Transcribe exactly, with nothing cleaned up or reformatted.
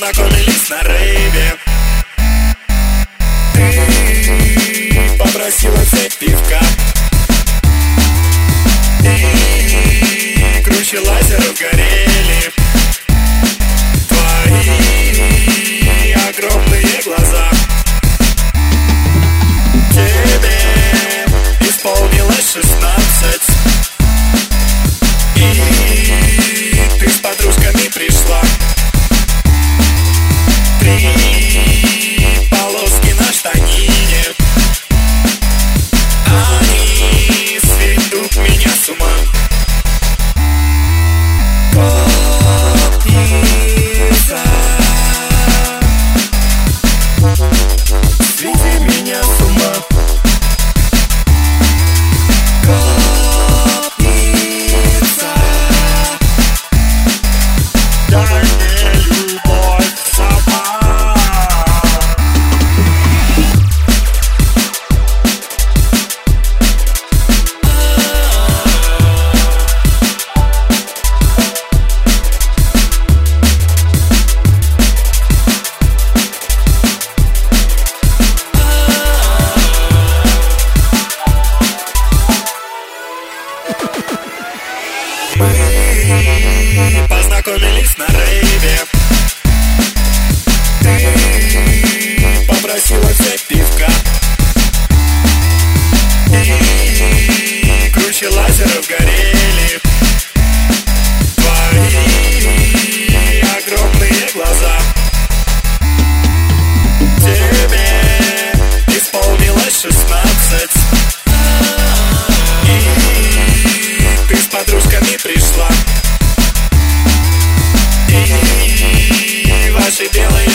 познакомились на рейве. Ты попросила взять пивка, и круче лазеров горели твои огромные глаза. Тебе исполнилось шестнадцать, и ты с подружками пришла. Три полоски на штанине, они сведут меня с ума. Копница, сведи меня с ума. Копница, дай мне любовь сама. Мы познакомились на рейве. Ты попросила взять пивка, и круче лазеров горели твои огромные глаза. Тебе исполнилось шестнадцать, и ты с подружками пришла. И ваши белые